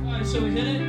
Alright, so we hit it?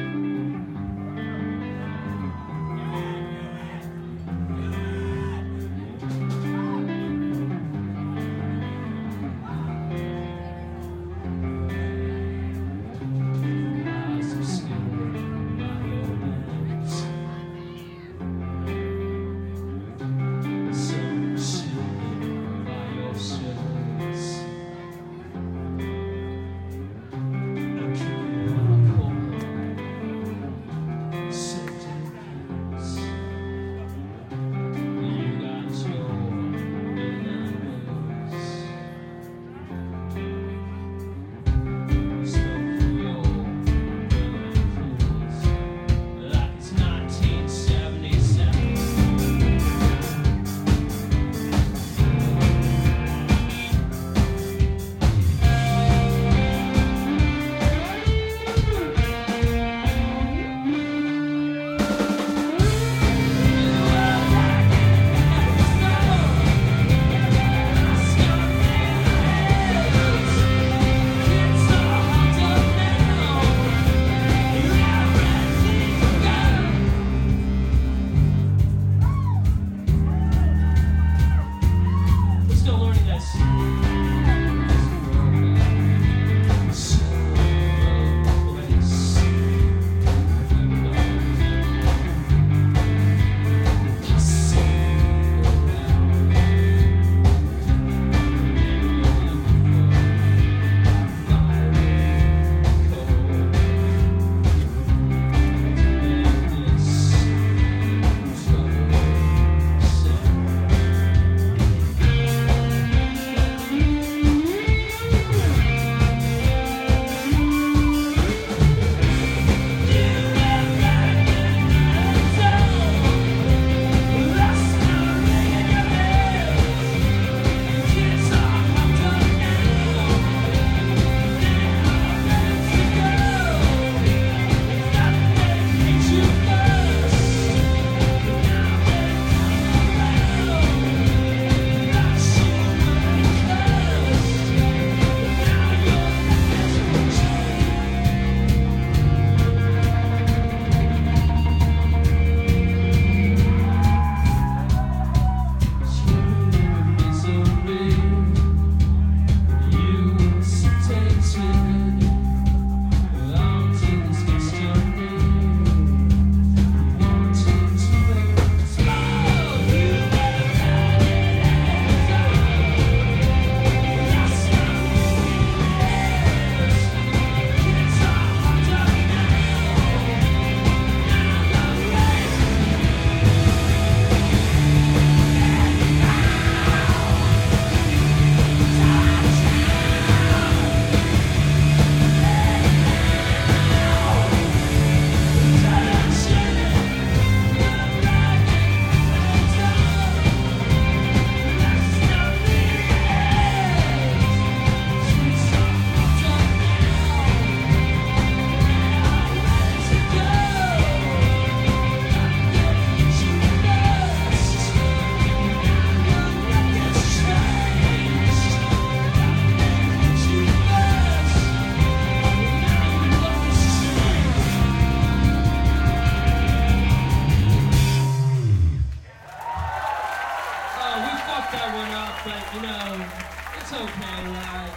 But, you know, it's okay, like,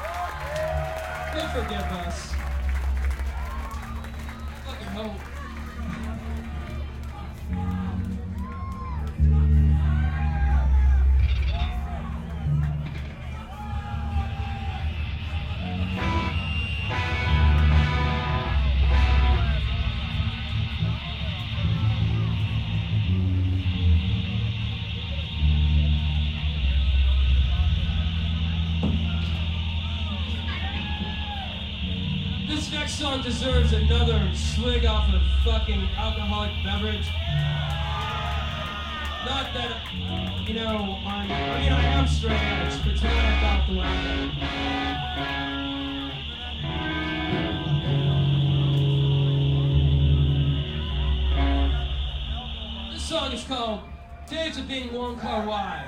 you'll forgive us. Fucking hope. This next song deserves another swig off of fucking alcoholic beverage. Not that, you know, I am straight edge, but tonight I thought the way. This song is called Days of Being One Car Wide.